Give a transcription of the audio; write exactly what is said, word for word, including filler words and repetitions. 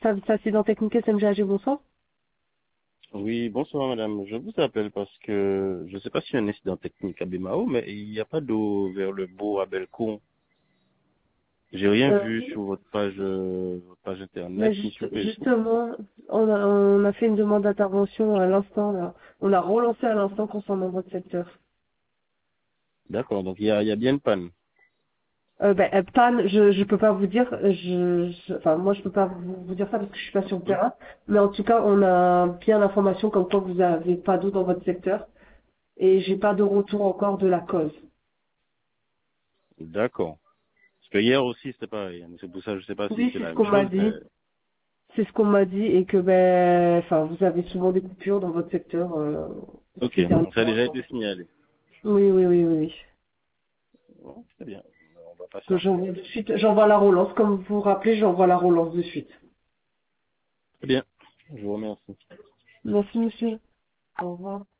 Service accident technique S M G A G, bonsoir. Oui, bonsoir madame. Je vous appelle parce que je ne sais pas s'il y a un incident technique à Bemao, mais il n'y a pas d'eau vers le bourg à Bellecour. J'ai rien Euh, vu sur votre page, euh, votre page mais internet ni juste, sur Facebook. justement, on a, on a fait une demande d'intervention à l'instant, là. On a relancé à l'instant concernant votre secteur. D'accord, donc il y a, il y a bien une panne. Euh, ben, euh, panne, je, je peux pas vous dire, je, je- enfin, moi, je peux pas vous, vous dire ça parce que je suis pas sur le Hum, terrain. Mais en tout cas, on a bien l'information comme quoi vous avez pas d'eau dans votre secteur. Et j'ai pas de retour encore de la cause. D'accord. Parce que hier aussi c'était pareil. C'est pour ça que je ne sais pas si Oui, c'est c'est la ce même qu'on m'a chose, mais dit. C'est ce qu'on m'a dit et que ben, enfin, vous avez souvent des coupures dans votre secteur euh, ok, ces derniers ça a mois. déjà été signalé. Oui, oui, oui, oui, oui. Bon, c'est bien. On va Que patienter. j'envoie de suite, j'envoie la relance. Comme vous vous rappelez, j'envoie la relance de suite. Très bien. Je vous remercie. Merci, monsieur. Au revoir.